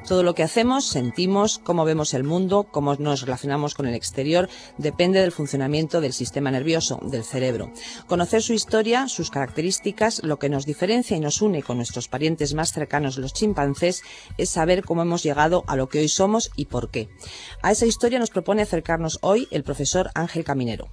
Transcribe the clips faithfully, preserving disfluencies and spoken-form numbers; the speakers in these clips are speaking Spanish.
Todo lo que hacemos, sentimos, cómo vemos el mundo, cómo nos relacionamos con el exterior, depende del funcionamiento del sistema nervioso, del cerebro. Conocer su historia, sus características, lo que nos diferencia y nos une con nuestros parientes más cercanos, los chimpancés, es saber cómo hemos llegado a lo que hoy somos y por qué. A esa historia nos propone acercarnos hoy el profesor Ángel Caminero.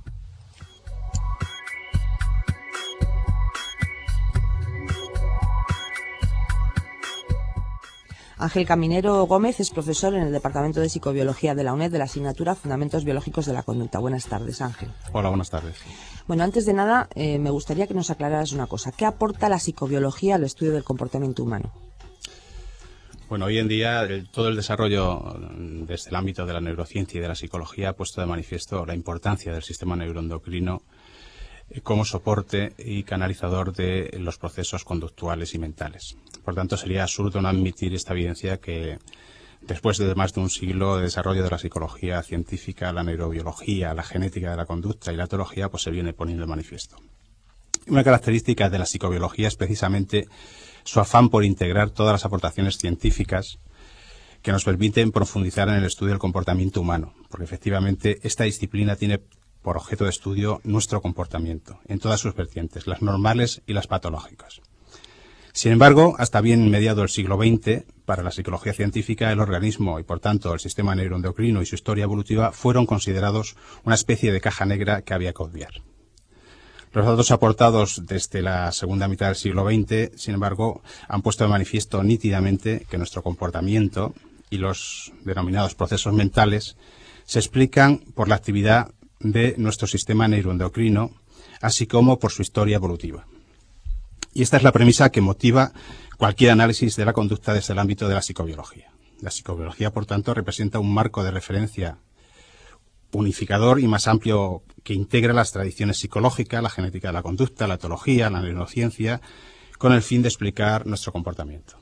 Ángel Caminero Gómez es profesor en el Departamento de Psicobiología de la UNED de la asignatura Fundamentos Biológicos de la Conducta. Buenas tardes, Ángel. Hola, buenas tardes. Bueno, antes de nada, eh, me gustaría que nos aclararas una cosa. ¿Qué aporta la psicobiología al estudio del comportamiento humano? Bueno, hoy en día el, todo el desarrollo desde el ámbito de la neurociencia y de la psicología ha puesto de manifiesto la importancia del sistema neuroendocrino como soporte y canalizador de los procesos conductuales y mentales. Por tanto, sería absurdo no admitir esta evidencia que después de más de un siglo de desarrollo de la psicología científica, la neurobiología, la genética de la conducta y la etología, pues se viene poniendo de manifiesto. Una característica de la psicobiología es precisamente su afán por integrar todas las aportaciones científicas que nos permiten profundizar en el estudio del comportamiento humano, porque efectivamente esta disciplina tiene por objeto de estudio nuestro comportamiento, en todas sus vertientes, las normales y las patológicas. Sin embargo, hasta bien mediado el siglo veinte, para la psicología científica, el organismo y, por tanto, el sistema neuroendocrino y su historia evolutiva fueron considerados una especie de caja negra que había que obviar. Los datos aportados desde la segunda mitad del siglo veinte, sin embargo, han puesto de manifiesto nítidamente que nuestro comportamiento y los denominados procesos mentales se explican por la actividad de nuestro sistema neuroendocrino, así como por su historia evolutiva. Y esta es la premisa que motiva cualquier análisis de la conducta desde el ámbito de la psicobiología. La psicobiología, por tanto, representa un marco de referencia unificador y más amplio que integra las tradiciones psicológicas, la genética de la conducta, la etología, la neurociencia, con el fin de explicar nuestro comportamiento.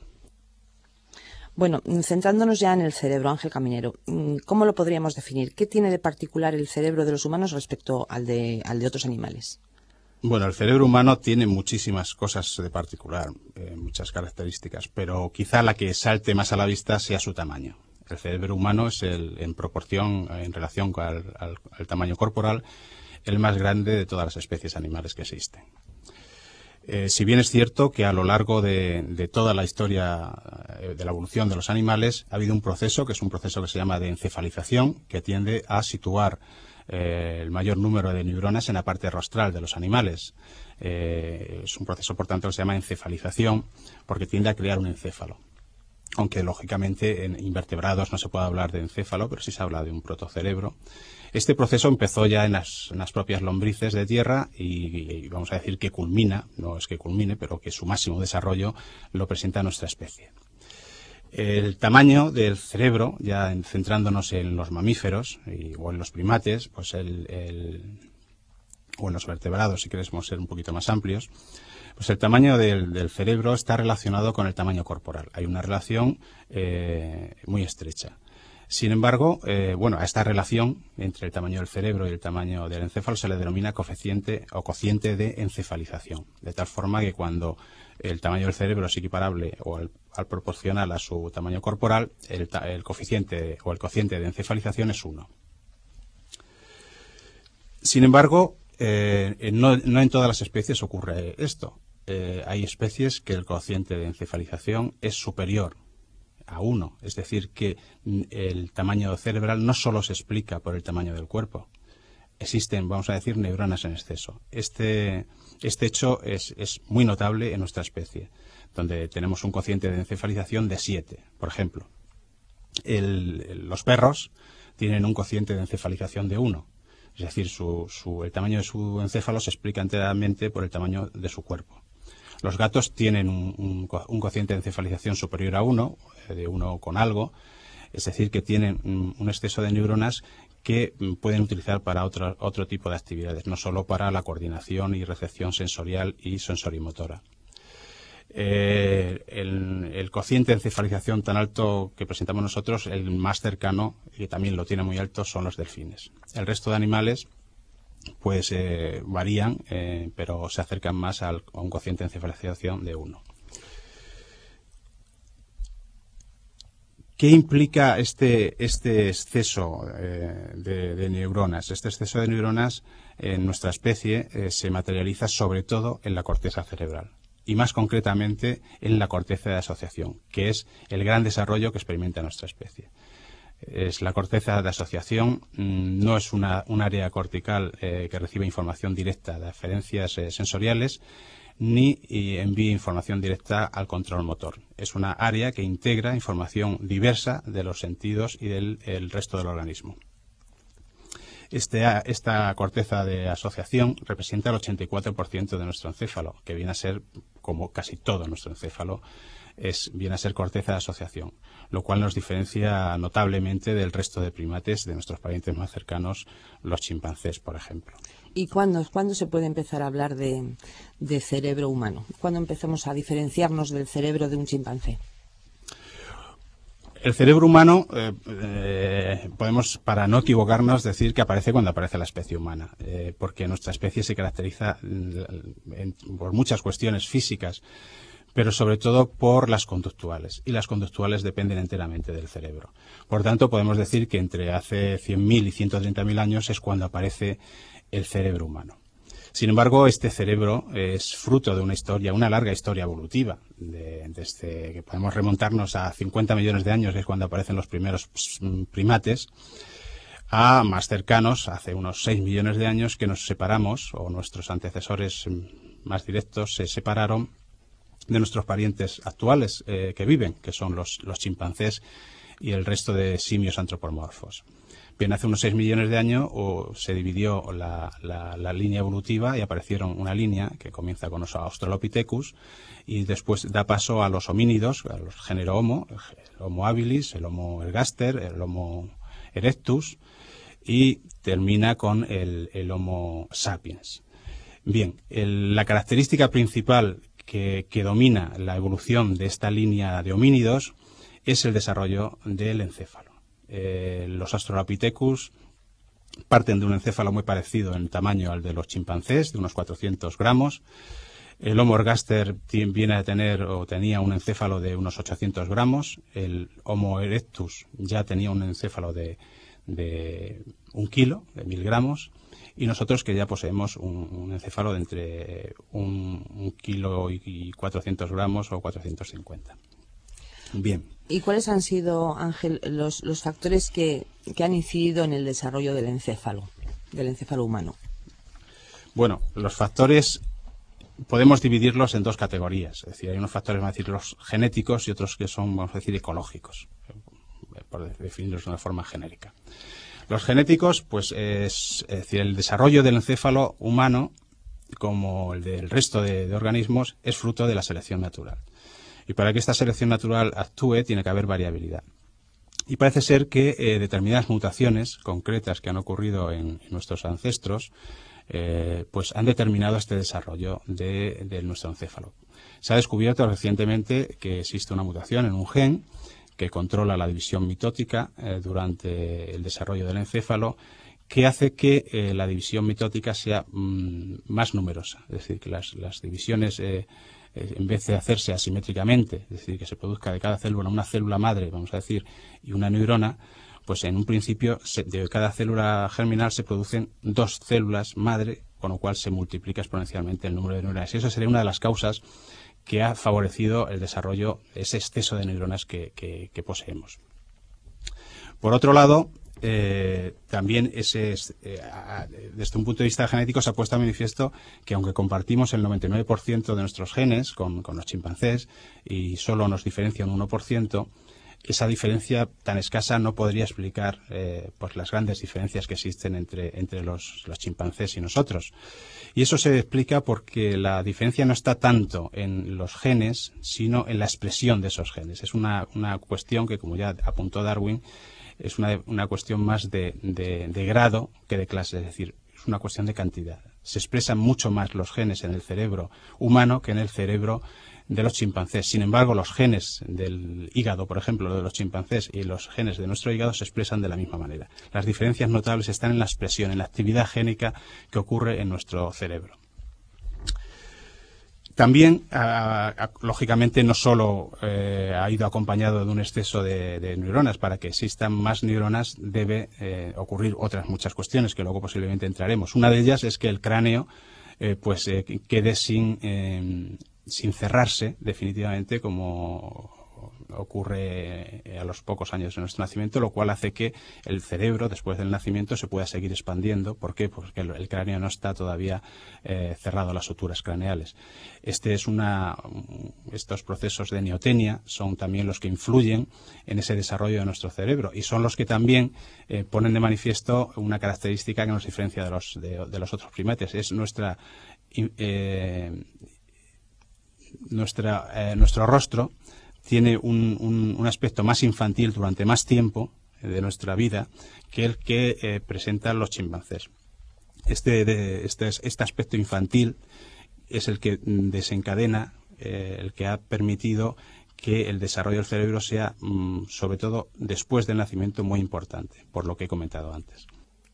Bueno, centrándonos ya en el cerebro, Ángel Caminero, ¿cómo lo podríamos definir? ¿Qué tiene de particular el cerebro de los humanos respecto al de, al de otros animales? Bueno, el cerebro humano tiene muchísimas cosas de particular, eh, muchas características, pero quizá la que salte más a la vista sea su tamaño. El cerebro humano es, el, en proporción, en relación al, al, al tamaño corporal, el más grande de todas las especies animales que existen. Eh, si bien es cierto que a lo largo de, de toda la historia de la evolución de los animales ha habido un proceso, que es un proceso que se llama de encefalización, que tiende a situar eh, el mayor número de neuronas en la parte rostral de los animales. Eh, es un proceso, por tanto, que se llama encefalización, porque tiende a crear un encéfalo. Aunque, lógicamente, en invertebrados no se puede hablar de encéfalo, pero sí se habla de un protocerebro. Este proceso empezó ya en las, en las propias lombrices de tierra y, y vamos a decir que culmina, no es que culmine, pero que su máximo desarrollo lo presenta nuestra especie. El tamaño del cerebro, ya en, centrándonos en los mamíferos y, o en los primates, pues el, el, o en los vertebrados, si queremos ser un poquito más amplios, pues el tamaño del, del cerebro está relacionado con el tamaño corporal. Hay una relación eh, muy estrecha. Sin embargo, eh, bueno, a esta relación entre el tamaño del cerebro y el tamaño del encéfalo se le denomina coeficiente o cociente de encefalización, de tal forma que cuando el tamaño del cerebro es equiparable o al, al proporcional a su tamaño corporal, el, el coeficiente o el cociente de encefalización es uno. Sin embargo, eh, no, no en todas las especies ocurre esto. Eh, hay especies que el cociente de encefalización es superior a uno, es decir, que el tamaño cerebral no solo se explica por el tamaño del cuerpo. Existen, vamos a decir, neuronas en exceso. Este, este hecho es, es muy notable en nuestra especie, donde tenemos un cociente de encefalización de siete, por ejemplo. El, el, los perros tienen un cociente de encefalización de uno, es decir, su, su, el tamaño de su encéfalo se explica enteramente por el tamaño de su cuerpo. Los gatos tienen un, un, un cociente de encefalización superior a uno, de uno con algo, es decir, que tienen un, un exceso de neuronas que pueden utilizar para otro, otro tipo de actividades, no solo para la coordinación y recepción sensorial y sensorimotora. Eh, el, el cociente de encefalización tan alto que presentamos nosotros, el más cercano, y también lo tiene muy alto, son los delfines. El resto de animales pues eh, varían, eh, pero se acercan más al, a un cociente de encefalización de uno. ¿Qué implica este, este exceso eh, de, de neuronas? Este exceso de neuronas en nuestra especie eh, se materializa sobre todo en la corteza cerebral y más concretamente en la corteza de asociación, que es el gran desarrollo que experimenta nuestra especie. Es la corteza de asociación, no es una, un área cortical eh, que recibe información directa de aferencias eh, sensoriales, ni envía información directa al control motor. Es una área que integra información diversa de los sentidos y del el resto del organismo. Este, esta corteza de asociación representa el ochenta y cuatro por ciento de nuestro encéfalo, que viene a ser, como casi todo nuestro encéfalo, es, viene a ser corteza de asociación, lo cual nos diferencia notablemente del resto de primates, de nuestros parientes más cercanos, los chimpancés, por ejemplo. ¿Y cuándo, cuándo se puede empezar a hablar de, de cerebro humano? ¿Cuándo empezamos a diferenciarnos del cerebro de un chimpancé? El cerebro humano, eh, eh, podemos, para no equivocarnos, decir que aparece cuando aparece la especie humana, eh, porque nuestra especie se caracteriza en, en, por muchas cuestiones físicas, pero sobre todo por las conductuales, y las conductuales dependen enteramente del cerebro. Por tanto, podemos decir que entre hace cien mil y ciento treinta mil años es cuando aparece el cerebro humano. Sin embargo, este cerebro es fruto de una historia, una larga historia evolutiva, de, desde que podemos remontarnos a cincuenta millones de años, que es cuando aparecen los primeros primates, a más cercanos, hace unos seis millones de años, que nos separamos, o nuestros antecesores más directos se separaron de nuestros parientes actuales eh, que viven, que son los, los chimpancés y el resto de simios antropomorfos. Bien, hace unos seis millones de años o se dividió la, la, la línea evolutiva y aparecieron una línea que comienza con los Australopithecus y después da paso a los homínidos, a los género Homo, el Homo habilis, el Homo ergaster, el Homo erectus y termina con el, el Homo sapiens. Bien, el, la característica principal que, que domina la evolución de esta línea de homínidos es el desarrollo del encéfalo. Eh, los Australopithecus parten de un encéfalo muy parecido en tamaño al de los chimpancés, de unos cuatrocientos gramos. El Homo ergaster viene a tener o tenía un encéfalo de unos ochocientos gramos. El Homo erectus ya tenía un encéfalo de, de un kilo, de mil gramos. Y nosotros que ya poseemos un, un encéfalo de entre un, un kilo y cuatrocientos gramos o cuatrocientos cincuenta. Bien. ¿Y cuáles han sido, Ángel, los, los factores que, que han incidido en el desarrollo del encéfalo, del encéfalo humano? Bueno, los factores podemos dividirlos en dos categorías. Es decir, hay unos factores, vamos a decir, los genéticos y otros que son, vamos a decir, ecológicos, por definirlos de una forma genérica. Los genéticos, pues es, es decir, el desarrollo del encéfalo humano, como el del resto de, de organismos, es fruto de la selección natural. Y para que esta selección natural actúe, tiene que haber variabilidad. Y parece ser que eh, determinadas mutaciones concretas que han ocurrido en, en nuestros ancestros, eh, pues han determinado este desarrollo de, de nuestro encéfalo. Se ha descubierto recientemente que existe una mutación en un gen que controla la división mitótica eh, durante el desarrollo del encéfalo, que hace que eh, la división mitótica sea mmm, más numerosa. Es decir, que las, las divisiones, eh, eh, en vez de hacerse asimétricamente, es decir, que se produzca de cada célula una célula madre, vamos a decir, y una neurona, pues en un principio se, de cada célula germinal se producen dos células madre, con lo cual se multiplica exponencialmente el número de neuronas. Y eso sería una de las causas que ha favorecido el desarrollo, ese exceso de neuronas que, que, que poseemos. Por otro lado, eh, también ese, eh, desde un punto de vista genético se ha puesto a manifiesto que aunque compartimos el noventa y nueve por ciento de nuestros genes con, con los chimpancés y solo nos diferencia un uno por ciento, esa diferencia tan escasa no podría explicar eh, pues las grandes diferencias que existen entre, entre los, los chimpancés y nosotros. Y eso se explica porque la diferencia no está tanto en los genes, sino en la expresión de esos genes. Es una, una cuestión que, como ya apuntó Darwin, es una, una cuestión más de, de, de grado que de clase, es decir, es una cuestión de cantidad. Se expresan mucho más los genes en el cerebro humano que en el cerebro de los chimpancés. Sin embargo, los genes del hígado, por ejemplo, de los chimpancés y los genes de nuestro hígado se expresan de la misma manera. Las diferencias notables están en la expresión, en la actividad génica que ocurre en nuestro cerebro. También, a, a, lógicamente, no solo eh, ha ido acompañado de un exceso de, de neuronas. Para que existan más neuronas debe eh, ocurrir otras muchas cuestiones que luego posiblemente entraremos. Una de ellas es que el cráneo eh, pues eh, quede sin, eh, sin cerrarse definitivamente, como ocurre a los pocos años de nuestro nacimiento, lo cual hace que el cerebro, después del nacimiento, se pueda seguir expandiendo. ¿Por qué? Porque el, el cráneo no está todavía eh, cerrado a las suturas craneales. Este es una, estos procesos de neotenia son también los que influyen en ese desarrollo de nuestro cerebro y son los que también eh, ponen de manifiesto una característica que nos diferencia de los, de, de los otros primates. Es nuestra, eh, nuestra eh, nuestro rostro tiene un, un, un aspecto más infantil durante más tiempo de nuestra vida que el que eh, presentan los chimpancés. Este, de, este, este aspecto infantil es el que desencadena, eh, el que ha permitido que el desarrollo del cerebro sea, mmm, sobre todo después del nacimiento, muy importante, por lo que he comentado antes.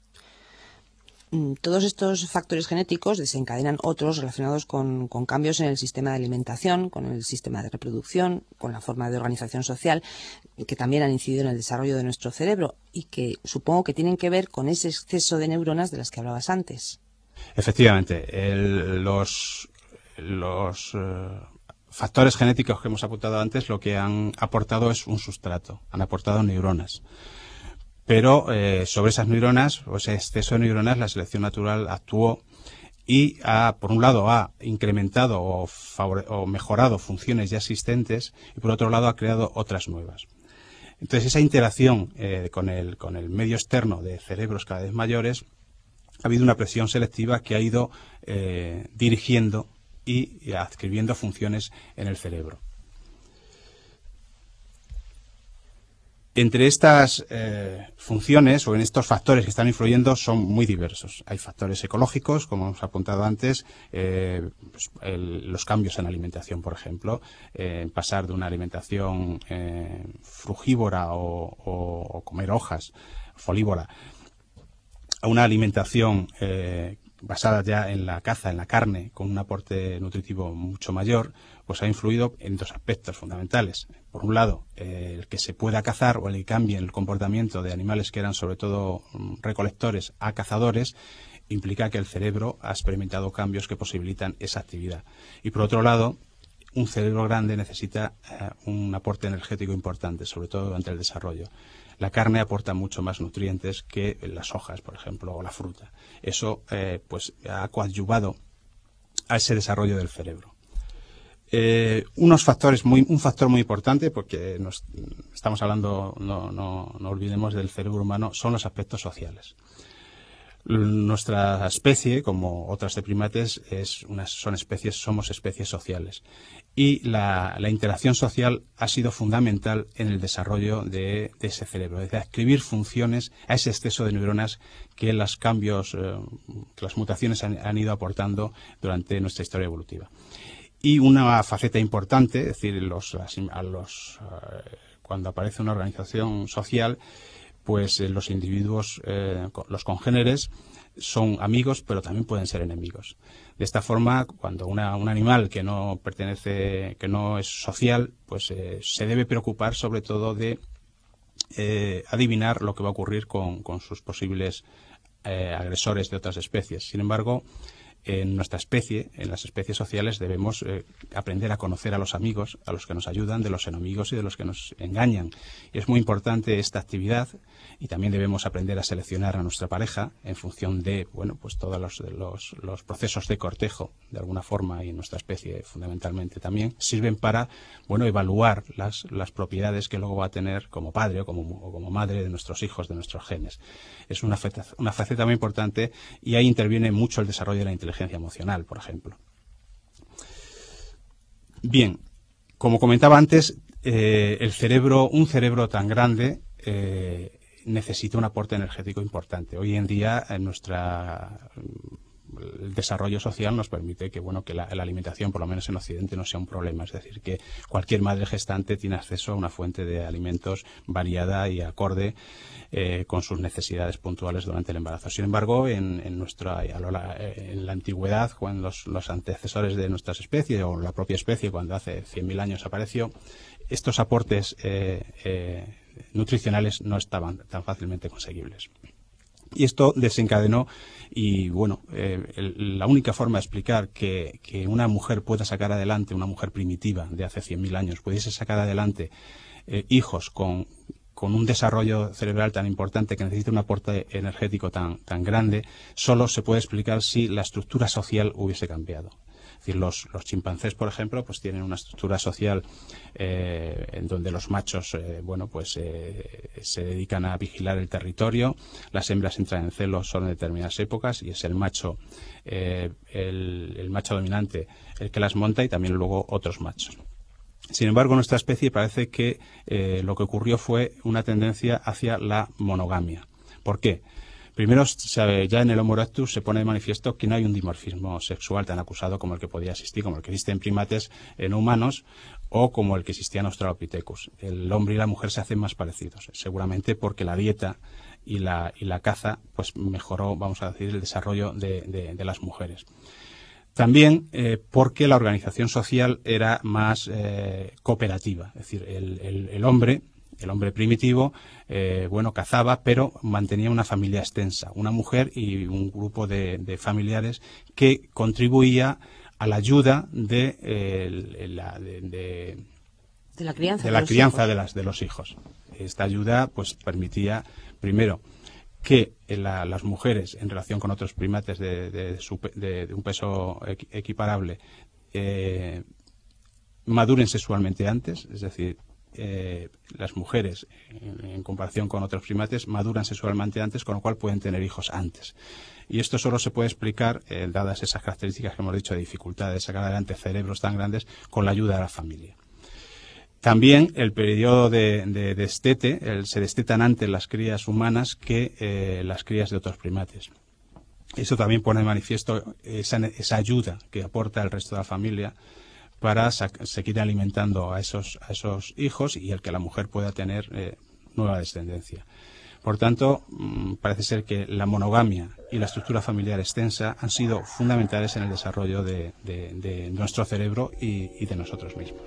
Todos estos factores genéticos desencadenan otros relacionados con, con cambios en el sistema de alimentación, con el sistema de reproducción, con la forma de organización social, que también han incidido en el desarrollo de nuestro cerebro y que supongo que tienen que ver con ese exceso de neuronas de las que hablabas antes. Efectivamente, el, los, los uh, factores genéticos que hemos apuntado antes lo que han aportado es un sustrato, han aportado neuronas. Pero eh, sobre esas neuronas, o ese exceso de neuronas, la selección natural actuó y, ha, por un lado, ha incrementado o, favore o mejorado funciones ya existentes y, por otro lado, ha creado otras nuevas. Entonces, esa interacción eh, con, el, con el medio externo de cerebros cada vez mayores, ha habido una presión selectiva que ha ido eh, dirigiendo y adscribiendo funciones en el cerebro. Entre estas eh, funciones o en estos factores que están influyendo son muy diversos. Hay factores ecológicos, como hemos apuntado antes, eh, pues el, los cambios en la alimentación, por ejemplo, eh, pasar de una alimentación eh, frugívora o, o, o comer hojas, folívora, a una alimentación eh, basada ya en la caza, en la carne, con un aporte nutritivo mucho mayor, pues ha influido en dos aspectos fundamentales. Por un lado, eh, el que se pueda cazar o el que cambie el comportamiento de animales que eran sobre todo recolectores a cazadores, implica que el cerebro ha experimentado cambios que posibilitan esa actividad. Y por otro lado, un cerebro grande necesita eh, un aporte energético importante, sobre todo durante el desarrollo. La carne aporta mucho más nutrientes que las hojas, por ejemplo, o la fruta. Eso eh, pues ha coadyuvado a ese desarrollo del cerebro. Eh, unos factores muy, un factor muy importante, porque nos, estamos hablando, no, no, no olvidemos del cerebro humano, son los aspectos sociales. Nuestra especie, como otras de primates, es unas, son especies, somos especies sociales. Y la, la interacción social ha sido fundamental en el desarrollo de, de ese cerebro, es decir, adscribir funciones a ese exceso de neuronas que los cambios, eh, que las mutaciones han, han ido aportando durante nuestra historia evolutiva. Y una faceta importante, es decir, los, a los, eh, cuando aparece una organización social, pues eh, los individuos, eh, los congéneres, son amigos, pero también pueden ser enemigos. De esta forma, cuando una, un animal que no pertenece, que no es social, pues eh, se debe preocupar sobre todo de eh, adivinar lo que va a ocurrir con, con sus posibles eh, agresores de otras especies. Sin embargo, en nuestra especie, en las especies sociales, debemos eh, aprender a conocer a los amigos, a los que nos ayudan, de los enemigos y de los que nos engañan. Y es muy importante esta actividad y también debemos aprender a seleccionar a nuestra pareja en función de, bueno, pues todos los, los, los procesos de cortejo, de alguna forma, y en nuestra especie fundamentalmente también, sirven para, bueno, evaluar las, las propiedades que luego va a tener como padre o como, o como madre de nuestros hijos, de nuestros genes. Es una faceta, una faceta muy importante y ahí interviene mucho el desarrollo de la inteligencia emocional, por ejemplo. Bien, como comentaba antes, eh, el cerebro, un cerebro tan grande eh, necesita un aporte energético importante. Hoy en día, en nuestra el desarrollo social nos permite que, bueno, que la, la alimentación, por lo menos en Occidente, no sea un problema. Es decir, que cualquier madre gestante tiene acceso a una fuente de alimentos variada y acorde eh, con sus necesidades puntuales durante el embarazo. Sin embargo, en, en, nuestra, en la antigüedad, cuando los, los antecesores de nuestras especies, o la propia especie, cuando hace cien mil años apareció, estos aportes eh, eh, nutricionales no estaban tan fácilmente conseguibles. Y esto desencadenó, y bueno, eh, el, la única forma de explicar que, que una mujer pueda sacar adelante, una mujer primitiva de hace cien mil años, pudiese sacar adelante eh, hijos con, con un desarrollo cerebral tan importante, que necesita un aporte energético tan, tan grande, solo se puede explicar si la estructura social hubiese cambiado. Es decir, los, los chimpancés, por ejemplo, pues tienen una estructura social eh, en donde los machos, eh, bueno, pues eh, se dedican a vigilar el territorio, las hembras entran en celo solo en determinadas épocas y es el macho, eh, el, el macho dominante el que las monta y también luego otros machos. Sin embargo, en nuestra especie parece que eh, lo que ocurrió fue una tendencia hacia la monogamia. ¿Por qué? Primero, ya en el Homo erectus se pone de manifiesto que no hay un dimorfismo sexual tan acusado como el que podía existir, como el que existe en primates eh, no humanos o como el que existía en Australopithecus. El hombre y la mujer se hacen más parecidos, seguramente porque la dieta y la, y la caza pues mejoró, vamos a decir, el desarrollo de, de, de las mujeres. También eh, porque la organización social era más eh, cooperativa, es decir, el, el, el hombre... El hombre primitivo, eh, bueno, cazaba, pero mantenía una familia extensa, una mujer y un grupo de, de familiares que contribuía a la ayuda de, eh, la, de, de, de la crianza, de, la de, crianza los de, las, de los hijos. Esta ayuda, pues, permitía, primero, que la, las mujeres, en relación con otros primates de, de, de, de un peso equiparable, eh, maduren sexualmente antes, es decir, Eh, las mujeres, en, en comparación con otros primates, maduran sexualmente antes, con lo cual pueden tener hijos antes. Y esto solo se puede explicar, eh, dadas esas características que hemos dicho de dificultad de sacar adelante cerebros tan grandes, con la ayuda de la familia. También el periodo de, de, de destete, el, se destetan antes las crías humanas que eh, las crías de otros primates. Eso también pone de manifiesto esa, esa ayuda que aporta el resto de la familia para seguir alimentando a esos, a esos hijos y el que la mujer pueda tener eh, nueva descendencia. Por tanto, mmm, parece ser que la monogamia y la estructura familiar extensa han sido fundamentales en el desarrollo de, de, de nuestro cerebro y, y de nosotros mismos.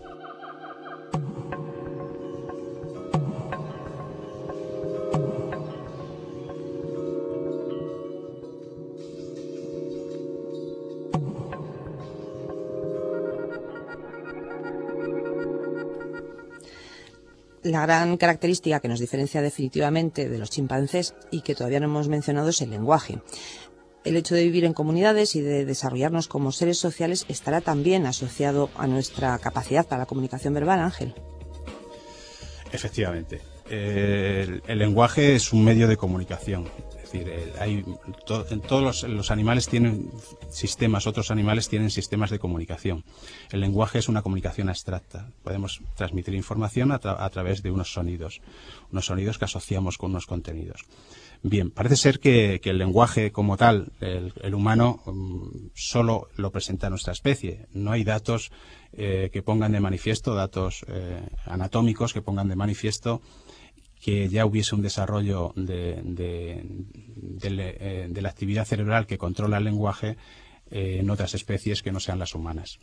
La gran característica que nos diferencia definitivamente de los chimpancés y que todavía no hemos mencionado es el lenguaje. El hecho de vivir en comunidades y de desarrollarnos como seres sociales estará también asociado a nuestra capacidad para la comunicación verbal, Ángel. Efectivamente. Eh, el, el lenguaje es un medio de comunicación. Es decir, eh, hay, to, en todos los, los animales tienen sistemas, otros animales tienen sistemas de comunicación. El lenguaje es una comunicación abstracta. Podemos transmitir información a, tra a través de unos sonidos, unos sonidos que asociamos con unos contenidos. Bien, parece ser que, que el lenguaje como tal, el, el humano, um, solo lo presenta nuestra especie. No hay datos eh, que pongan de manifiesto, datos eh, anatómicos que pongan de manifiesto que ya hubiese un desarrollo de, de, de, de, de la actividad cerebral que controla el lenguaje eh, en otras especies que no sean las humanas.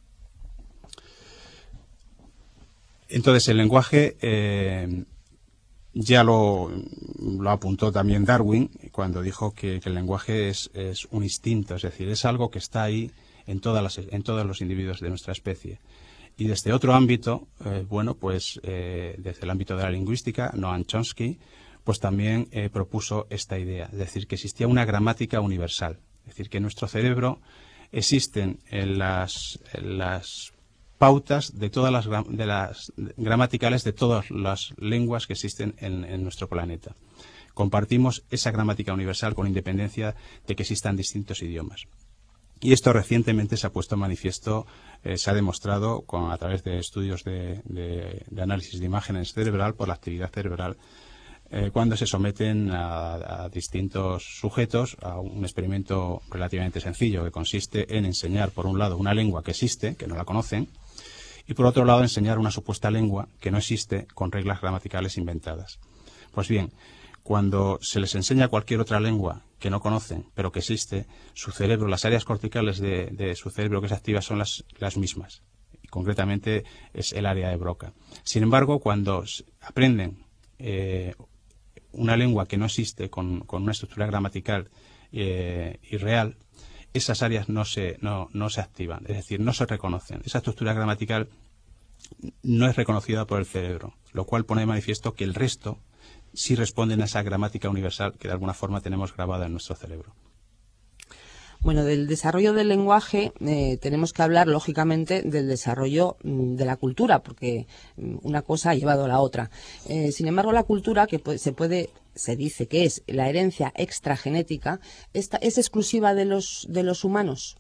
Entonces, el lenguaje eh, ya lo, lo apuntó también Darwin cuando dijo que, que el lenguaje es, es un instinto, es decir, es algo que está ahí en, todas las, en todos los individuos de nuestra especie. Y desde otro ámbito, eh, bueno, pues eh, desde el ámbito de la lingüística, Noam Chomsky, pues también eh, propuso esta idea, es decir, que existía una gramática universal, es decir, que en nuestro cerebro existen en las, en las pautas de todas las, de las gramaticales de todas las lenguas que existen en, en nuestro planeta. Compartimos esa gramática universal con independencia de que existan distintos idiomas. Y esto recientemente se ha puesto en manifiesto, eh, se ha demostrado con, a través de estudios de, de, de análisis de imágenes cerebral por la actividad cerebral eh, cuando se someten a, a distintos sujetos a un experimento relativamente sencillo que consiste en enseñar, por un lado, una lengua que existe, que no la conocen, y por otro lado, enseñar una supuesta lengua que no existe con reglas gramaticales inventadas. Pues bien, cuando se les enseña cualquier otra lengua que no conocen, pero que existe, su cerebro, las áreas corticales de, de su cerebro que se activan son las, las mismas. Y concretamente es el área de Broca. Sin embargo, cuando aprenden eh, una lengua que no existe con, con una estructura gramatical eh, irreal, esas áreas no se, no, no se activan, es decir, no se reconocen. Esa estructura gramatical no es reconocida por el cerebro, lo cual pone de manifiesto que el resto sí responden a esa gramática universal que de alguna forma tenemos grabada en nuestro cerebro. Bueno, del desarrollo del lenguaje eh, tenemos que hablar, lógicamente, del desarrollo mm, de la cultura, porque mm, una cosa ha llevado a la otra. Eh, sin embargo, la cultura, que pues, se puede, se dice que es la herencia extragenética, esta, ¿es exclusiva de los, de los humanos?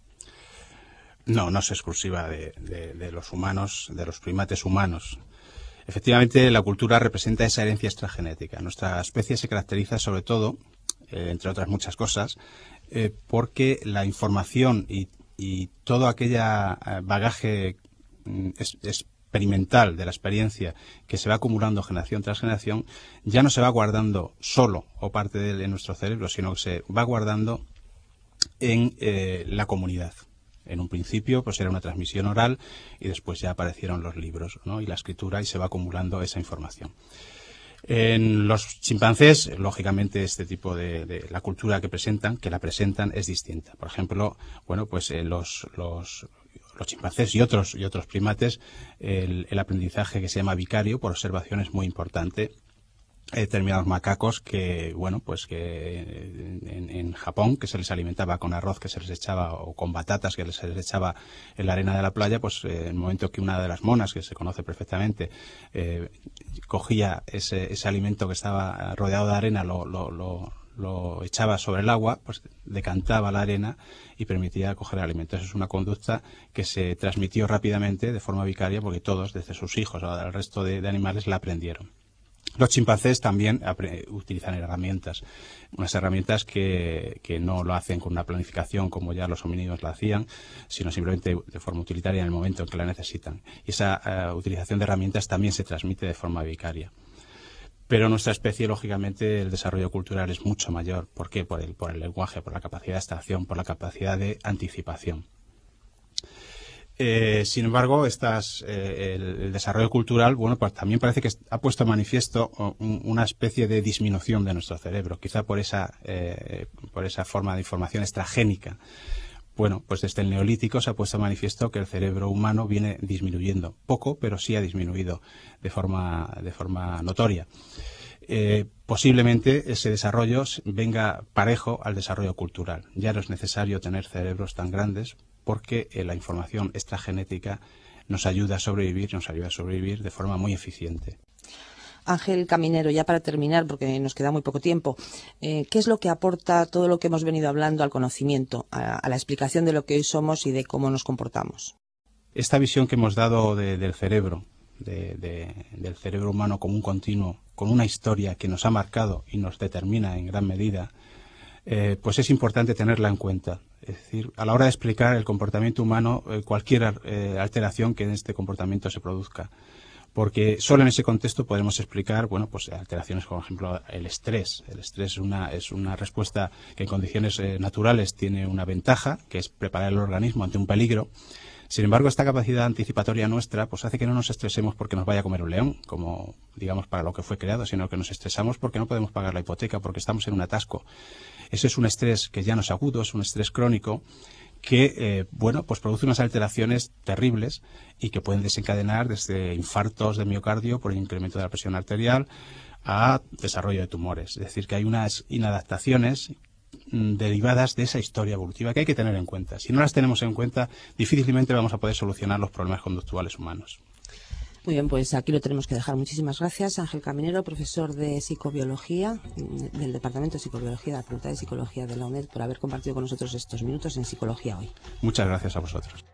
No, no es exclusiva de, de, de los humanos, de los primates humanos. Efectivamente, la cultura representa esa herencia extragenética. Nuestra especie se caracteriza sobre todo, eh, entre otras muchas cosas, eh, porque la información y, y todo aquel bagaje mm, es, experimental de la experiencia que se va acumulando generación tras generación ya no se va guardando solo o parte de él en nuestro cerebro, sino que se va guardando en eh, la comunidad. En un principio pues era una transmisión oral y después ya aparecieron los libros, ¿no? Y la escritura, y se va acumulando esa información. En los chimpancés, lógicamente, este tipo de, de la cultura que presentan, que la presentan, es distinta. Por ejemplo, bueno, pues eh, los, los, los chimpancés y otros y otros primates, el, el aprendizaje que se llama vicario por observación es muy importante. Hay determinados macacos que, bueno, pues que en, en Japón, que se les alimentaba con arroz que se les echaba, o con batatas que se les echaba en la arena de la playa, pues eh, en el momento que una de las monas, que se conoce perfectamente, eh, cogía ese, ese alimento que estaba rodeado de arena, lo, lo, lo, lo echaba sobre el agua, pues decantaba la arena y permitía coger el alimento. Eso es una conducta que se transmitió rápidamente de forma vicaria, porque todos, desde sus hijos al resto de, de animales, la aprendieron. Los chimpancés también utilizan herramientas, unas herramientas que, que no lo hacen con una planificación como ya los homínidos la hacían, sino simplemente de forma utilitaria en el momento en que la necesitan. Y esa uh, utilización de herramientas también se transmite de forma vicaria. Pero nuestra especie, lógicamente, el desarrollo cultural es mucho mayor. ¿Por qué? Por el, por el lenguaje, por la capacidad de abstracción, por la capacidad de anticipación. Eh, sin embargo, estas, eh, el, el desarrollo cultural, bueno, pues también parece que ha puesto de manifiesto un, una especie de disminución de nuestro cerebro, quizá por esa, eh, por esa forma de información extragénica. Bueno, pues desde el Neolítico se ha puesto de manifiesto que el cerebro humano viene disminuyendo, poco, pero sí ha disminuido de forma, de forma notoria. Eh, posiblemente ese desarrollo venga parejo al desarrollo cultural. Ya no es necesario tener cerebros tan grandes, porque eh, la información extragenética nos ayuda a sobrevivir, nos ayuda a sobrevivir de forma muy eficiente. Ángel Caminero, ya para terminar, porque nos queda muy poco tiempo, eh, ¿qué es lo que aporta todo lo que hemos venido hablando al conocimiento, a, a la explicación de lo que hoy somos y de cómo nos comportamos? Esta visión que hemos dado de, del cerebro, de, de, del cerebro humano como un continuo, con una historia que nos ha marcado y nos determina en gran medida, eh, pues es importante tenerla en cuenta. Es decir, a la hora de explicar el comportamiento humano, eh, cualquier eh, alteración que en este comportamiento se produzca. Porque solo en ese contexto podemos explicar, bueno, pues alteraciones como, por ejemplo, el estrés. El estrés es una, es una respuesta que en condiciones eh, naturales tiene una ventaja, que es preparar el organismo ante un peligro. Sin embargo, esta capacidad anticipatoria nuestra pues hace que no nos estresemos porque nos vaya a comer un león, como digamos para lo que fue creado, sino que nos estresamos porque no podemos pagar la hipoteca, porque estamos en un atasco. Ese es un estrés que ya no es agudo, es un estrés crónico que, eh, bueno, pues produce unas alteraciones terribles y que pueden desencadenar desde infartos de miocardio por el incremento de la presión arterial a desarrollo de tumores. Es decir, que hay unas inadaptaciones derivadas de esa historia evolutiva que hay que tener en cuenta. Si no las tenemos en cuenta, difícilmente vamos a poder solucionar los problemas conductuales humanos. Muy bien, pues aquí lo tenemos que dejar. Muchísimas gracias, Ángel Caminero, profesor de psicobiología del Departamento de Psicobiología de la Facultad de Psicología de la UNED, por haber compartido con nosotros estos minutos en Psicología Hoy. Muchas gracias a vosotros.